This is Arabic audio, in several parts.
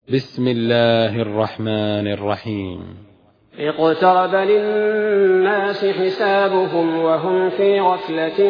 بسم الله الرحمن الرحيم. اقترب للناس حسابهم وهم في غفلة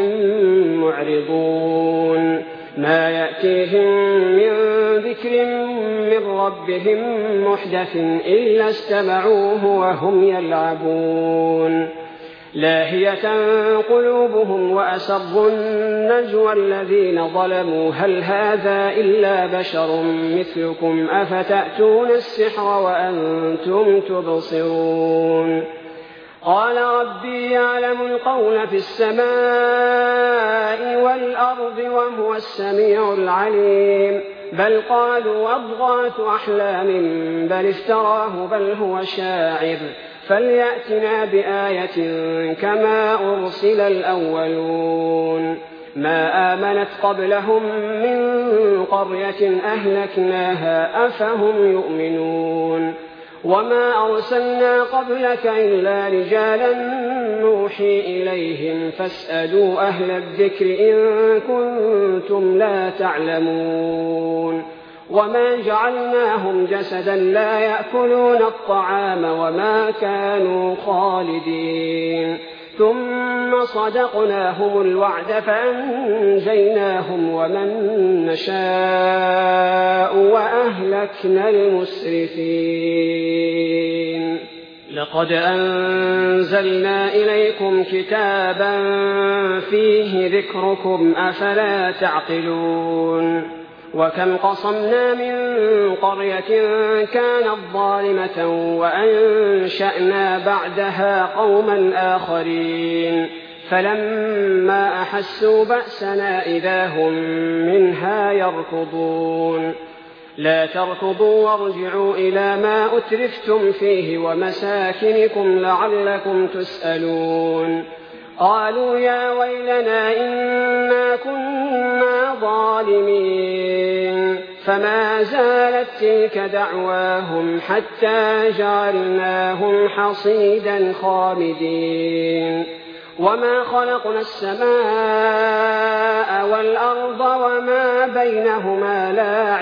معرضون ما يأتيهم من ذكر من ربهم محدث إلا استمعوه وهم يلعبون لاهية قلوبهم وأسروا النجوى الذين ظلموا هل هذا إلا بشر مثلكم أفتأتون السحر وأنتم تبصرون قال ربي يعلم القول في السماء والأرض وهو السميع العليم بل قالوا أضغاث أحلام بل افتراه بل هو شاعر فليأتنا بآية كما أرسل الأولون ما آمنت قبلهم من قرية أهلكناها أفهم يؤمنون وما أرسلنا قبلك إلا رجالا نوحي إليهم فاسألوا أهل الذكر إن كنتم لا تعلمون وما جعلناهم جسدا لا يأكلون الطعام وما كانوا خالدين ثم صدقناهم الوعد فأنجيناهم ومن نشاء وأهلكنا المسرفين لقد أنزلنا إليكم كتابا فيه ذكركم أفلا تعقلون وكم قصمنا من قرية كانت ظالمة وأنشأنا بعدها قوما آخرين فلما أحسوا بأسنا إذا هم منها يركضون لا تركضوا وارجعوا إلى ما أترفتم فيه ومساكنكم لعلكم تسألون قالوا يا ويلنا إنا كنا ظالمين فما زالت تلك دعواهم حتى جعلناهم حصيدا خامدين وما خلقنا السماء والأرض وما بينهما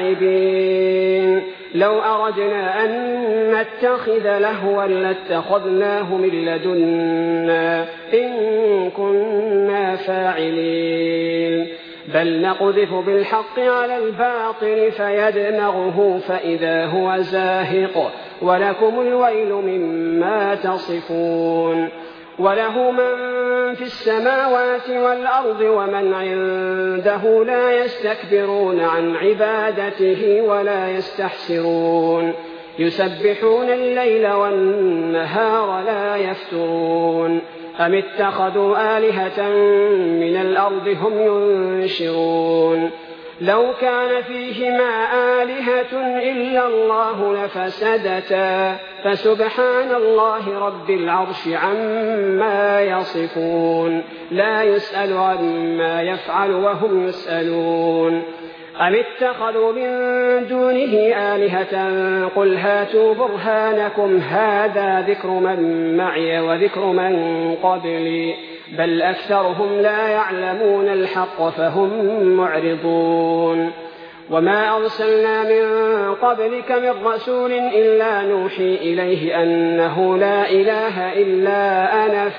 لاعبين لو أردنا أن نتخذ لهوا لاتخذناه من لدنا إن كنا فاعلين بل نقذف بالحق على الباطل فيدمغه فإذا هو زاهق ولكم الويل مما تصفون وله من في السماوات والأرض ومن عنده لا يستكبرون عن عبادته ولا يستحسرون يسبحون الليل والنهار لا يفترون أم اتخذوا آلهة من الأرض هم ينشرون لو كان فيهما آلهة إلا الله لفسدتا فسبحان الله رب العرش عما يصفون لا يسأل عما يفعل وهم يسألون أم اتخذوا من دونه آلهة قل هاتوا برهانكم هذا ذكر من معي وذكر من قبلي بل أكثرهم لا يعلمون الحق فهم معرضون وما أرسلنا من قبلك من رسول إلا نوحي إليه أنه لا إله إلا أنا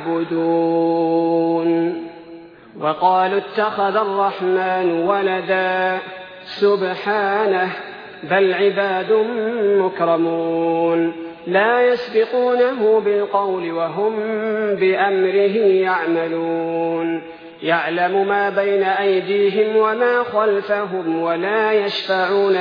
فاعبدون وقالوا اتخذ الرحمن ولدا سبحانه بل عباد مكرمون لا يسبقونه بالقول وهم بأمره يعملون يعلم ما بين أيديهم وما خلفهم ولا يشفعون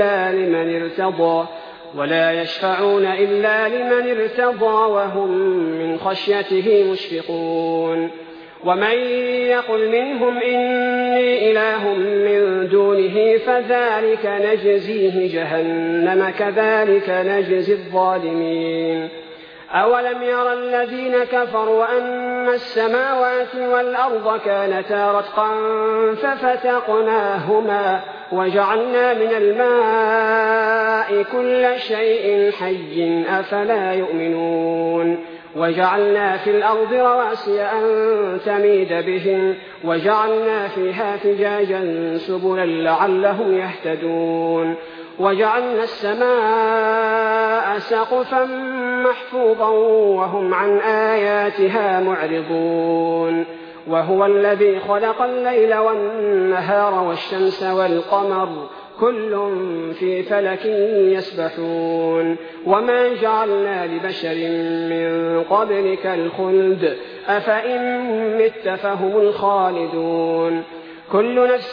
إلا لمن ارتضى وهم من خشيته مشفقون ومن يقل منهم إني إله من دونه فذلك نجزيه جهنم كذلك نجزي الظالمين أولم يرى الذين كفروا أن السماوات والأرض كانتا رتقا ففتقناهما وجعلنا من الماء كل شيء حي أفلا يؤمنون وجعلنا في الأرض رواسي أن تميد بهم وجعلنا فيها فجاجا سبلا لعلهم يهتدون وجعلنا السماء سقفا محفوظا وهم عن آياتها معرضون وهو الذي خلق الليل والنهار والشمس والقمر كل في فلك يسبحون وما جعلنا لبشر من قبلك الخلد أفإن مت فهم الخالدون كل نفس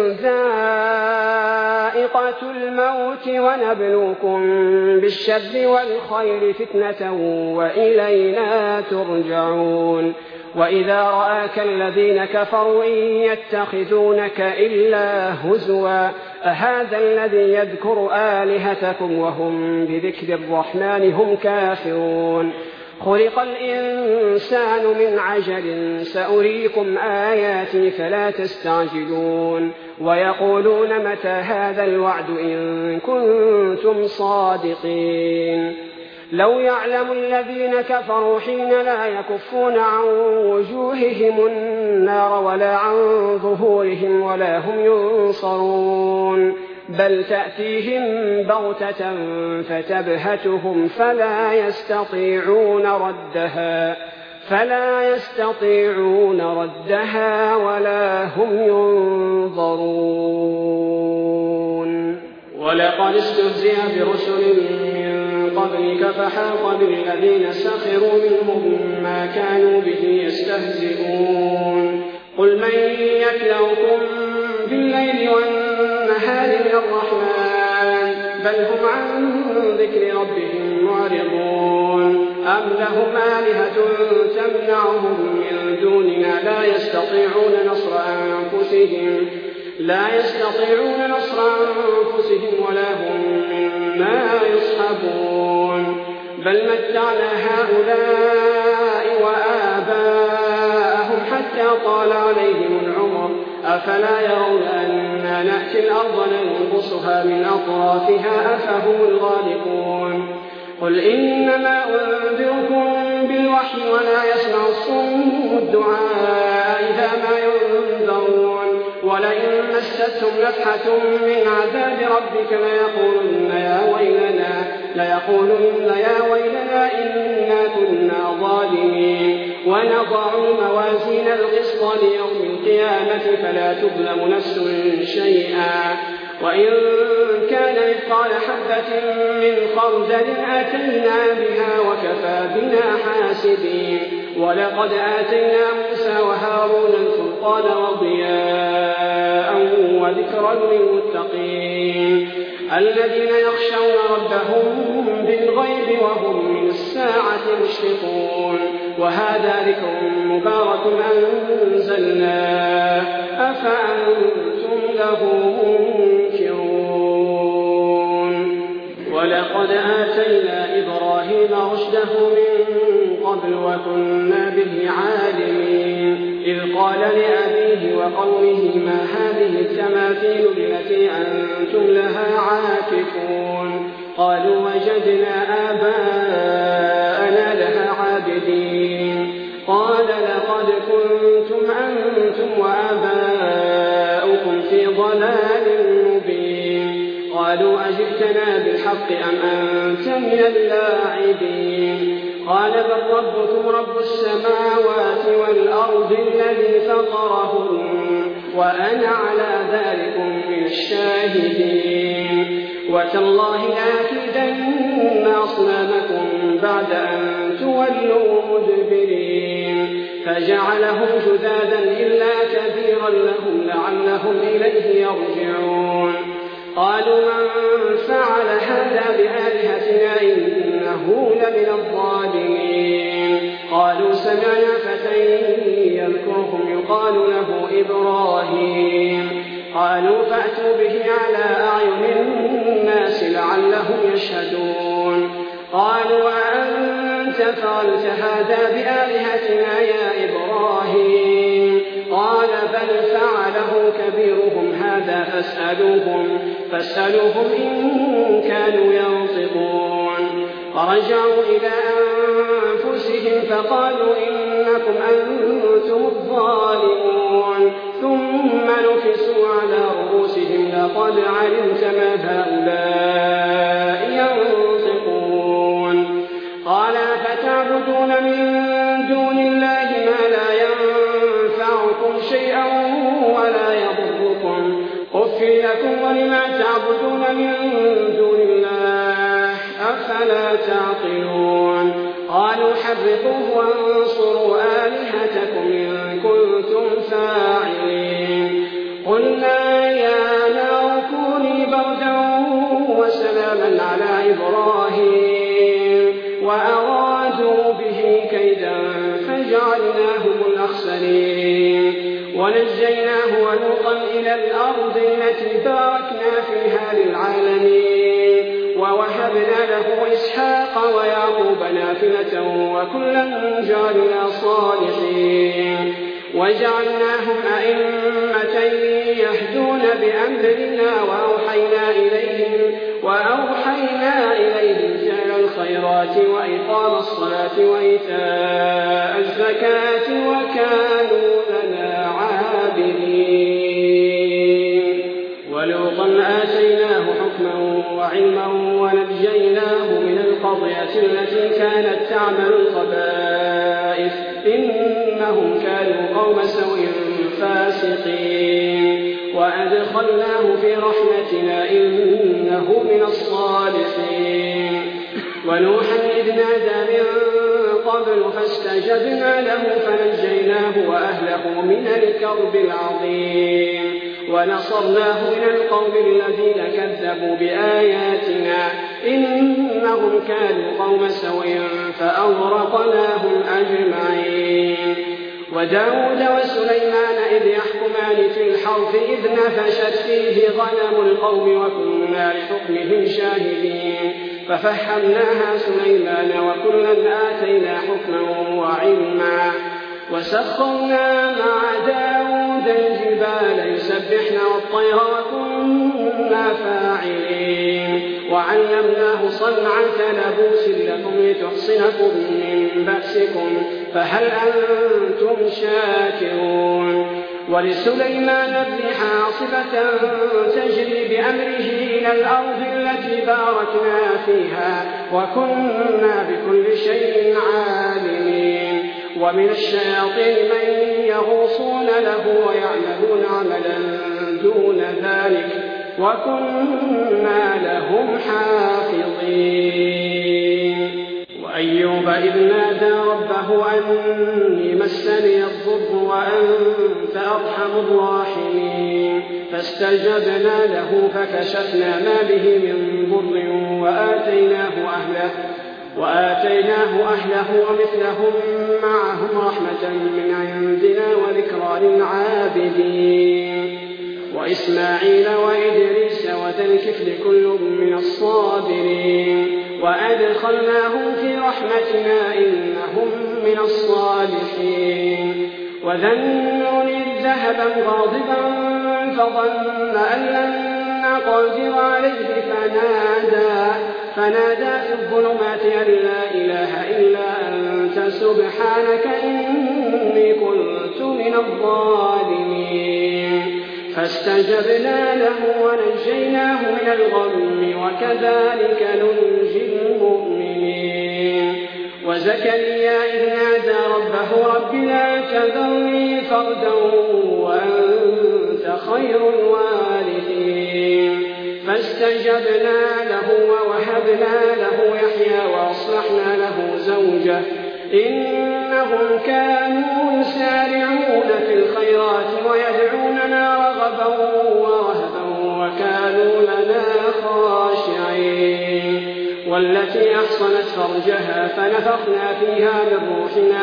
ذائقة الموت ونبلوكم بالشر والخير فتنة وإلينا ترجعون وإذا رآك الذين كفروا إن يتخذونك إلا هزوا أهذا الذي يذكر آلهتكم وهم بذكر الرحمن هم كافرون خلق الإنسان من عجل سأريكم آياتي فلا تستعجلون ويقولون متى هذا الوعد إن كنتم صادقين لو يعلم الذين كفروا حين لا يكفون عن وجوههم النار ولا عن ظهورهم ولا هم ينصرون بل تأتيهم بغتة فتبهتهم فلا يستطيعون ردها ولا هم ينظرون ولقد استهزئ برسل من قبلك فحاق بالذين سخروا منهم ما كانوا به يستهزئون قل من يكلؤكم بالليل والنهار من الرحمن بل هم عن ذكر ربهم معرضون أم لهم آلهة تمنعهم من دوننا لا يستطيعون نصر أنفسهم ولا هم منا يصحبون بل متعنا هؤلاء وآباءهم حتى طال عليهم العمر أفلا يرون أنا نأتي الأرض ننقصها من أطرافها أفهم الغالبون قل إنما أنذركم بالوحي ولا يسمع الصم الدعاء إذا ما ينذرون ولئن مستهم نفحة من عذاب ربك ليقولن يا ويلنا إنا كنا ظالمين ونضع الموازين القسط ليوم القيامة فلا تظلم نفس شيئا وإن كان مثقال حبة من خردل أتينا بها وكفى بنا حاسبين ولقد آتينا موسى وهارون الفرقان وضياء وذكرا للمتقين الذين يخشون ربهم بالغيب وهم من الساعة مشفقون وهذا ذكر مبارك أنزلناه أفأنتم له منكرون ولقد آتينا إبراهيم رشده من قبل وكنا به عالمين إذ قال لأبيه وقومه ما هذه التماثيل التي أنتم لها عاكفون قالوا وجدنا آباءنا لها عابدين قال لقد كنتم أنتم وآباؤكم في ضلال مبين قالوا أجئتنا بالحق أم أنت من اللاعبين قال بل ربكم رب السماوات والأرض الذي فطرهن وأنا على ذلك من الشاهدين وتالله لأكيدن أصنامكم بعد أن تولوا مدبرين فجعلهم جذاذا إلا كبيرا لهم لعلهم إليه يرجعون قالوا من فعل هذا بآلهتنا إنه لمن الظالمين قالوا سمعنا فتى يذكرهم يقال له إبراهيم قالوا فأتوا به على أعين الناس لعلهم يشهدون قالوا أأنت فعلت هذا بآلهتنا يا إبراهيم قال بل فعله كبيرهم هذا فاسألوهم إن كانوا ينطقون فرجعوا إلى أنفسهم فقالوا إنكم أنتم الظالمون ثم نكسوا على رؤوسهم لقد علمت ما هؤلاء ينطقون قال فتعبدون من دون الله ما لا ينفعكم شيئا ولا يضركم أف لكم ولما تعبدون من دون الله أفلا تعقلون قالوا حرقوه وانصروا آلهتكم إن كنتم فاعلين قلنا يا نار كوني بردا وسلاما على إبراهيم وأرادوا به كيدا فجعلناهم الأخسرين ونجيناه ولوطا إلى الأرض التي باركنا فيها للعالمين ووهبنا له إسحاق ويعقوب نافلة وكلا جعلنا صالحين وجعلناهم أئمة يهدون بأمرنا وأوحينا إليهم فعل الخيرات وإقام الصلاة وإيتاء الزكاة وكانوا لنا عابدين ولوطا آتيناه حكما وعلما ونجيناه من القرية التي كانت تعمل الخبائث إنهم كانوا قوم سوء فاسقين وأدخلناه في رحمتنا إنه من الصالحين ونوحا إذ نادى من قبل فاستجبنا له فنجيناه وأهله من الكرب العظيم ونصرناه من القوم الذين كذبوا بآياتنا إنهم كانوا قوم سوء فأغرقناهم أجمعين وداود وسليمان إذ يحكمان في الحرث إذ نفشت فيه غنم القوم وكنا لحكمهم شاهدين ففهمناها سليمان وكلا آتينا حكما وعلما وسخرنا مع داود الجبال يسبحن والطير وكنا فاعلين وعلمناه صنعة لبوس لكم لتحصنكم من بأسكم فهل أنتم شاكرون ولسليمان الريح عاصفة تجري بأمره إلى الأرض التي باركنا فيها وكنا بكل شيء عالمين ومن الشياطين من يغوصون له ويعملون عملا دون ذلك وكنا لهم حافظين وأيوب إذ نادى ربه أني مسني الضر وأنت أرحم الراحمين فاستجبنا له فكشفنا ما به من ضر وآتيناه أهله ومثلهم معهم رحمة من عندنا وذكرى للعابدين وإسماعيل وإدريس وذا الكفل كل من الصابرين وأدخلناهم في رحمتنا إنهم من الصالحين وذا النون إذ ذهب غاضبا فظن أن لن نقدر عليه فنادى في الظلمات أن لا إله إلا أنت سبحانك إني كنت من الظالمين فاستجبنا له ونجيناه من الغم وكذلك ننجي المؤمنين وزكريا إذ نادى ربه رب لا تذرني فردا وأنت خير الوارثين فاستجبنا له ووهبنا له يحيى وأصلحنا له زوجه إنهم كانوا يسارعون في الخيرات ويدعوننا رغبا ورهبا وكانوا لنا خاشعين والتي أحصنت فرجها فنفخنا فيها من روحنا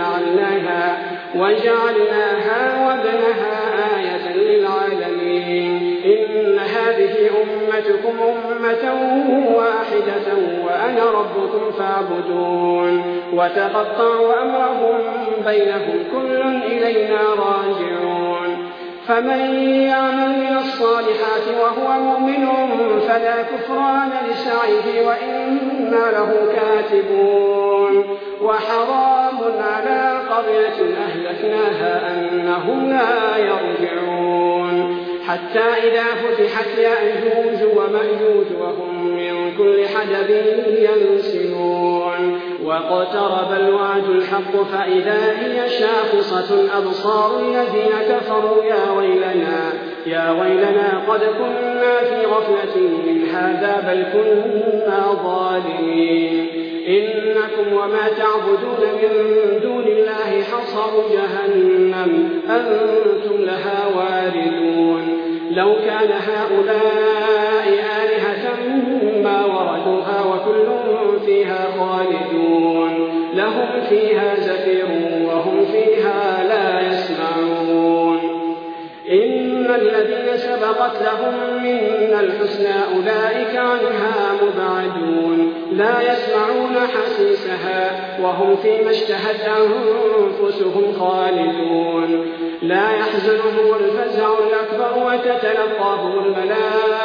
وجعلناها وابنها آية للعالمين إن هذه أمتكم أمة واحدة وأنا ربكم فاعبدون وتقطعوا أمرهم بينهم كل إلينا راجعون فمن يعمل من الصالحات وهو مؤمن فلا كفران لسعيه وإنا له كاتبون وحرام على قرية أهلكناها أنهم لا يرجعون حتى إذا فتحت يأجوج ومأجوج وهم من كل حدب ينسلون واقترب الوعد الحق فإذا هي شاخصة أبصار الذين كفروا يا ويلنا قد كنا في غفلة من هذا بل كنا ظالمين إنكم وما تعبدون من دون الله حصب جهنم أنتم لها واردون لو كان هؤلاء آلهة ما وردوها وكل فيها خالدون لهم فيها زفير وهم فيها لا يسمعون إن الذين سبقت لهم منا الحسنى أولئك عنها مبعدون لا يسمعون حسيسها وهم فيما اشتهت أنفسهم خالدون لا يحزنهم الفزع الأكبر وتتلقاهم الملائكة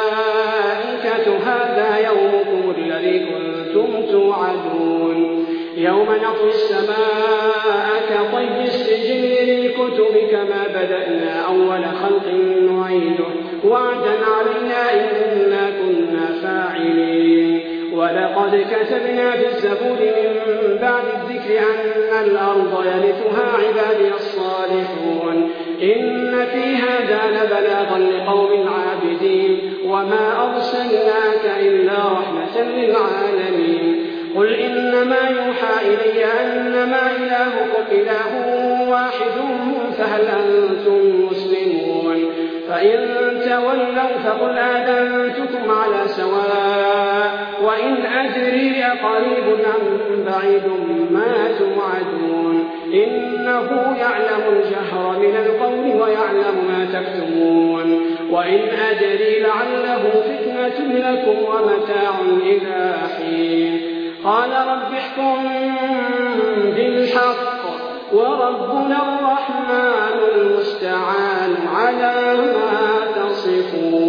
هذا يومكم الذي كنتم توعدون يوم نطوي السماء كطي السجل للكتب كما بدأنا أول خلق نعيده وعدا علينا إنا كنا فاعلين ولقد كتبنا في الزبور من بعد الذكر أن الأرض يرثها عبادي الصالحون إن في هذا لبلاغا لقوم عابدين وما أرسلناك إلا رحمة للعالمين قل إنما يوحى إلي أنما إلهكم إله واحد فهل أنتم مسلمون فإن تولوا فقل آذنتكم على سواء وإن أدري أقريب أم بعيد ما توعدون إنه يعلم الجهر من القول ويعلم ما تكتمون وإن أدري لعله فتنة لكم ومتاع إلى حين قال رب احكم بالحق وربنا الرحمن المستعان على ما تصفون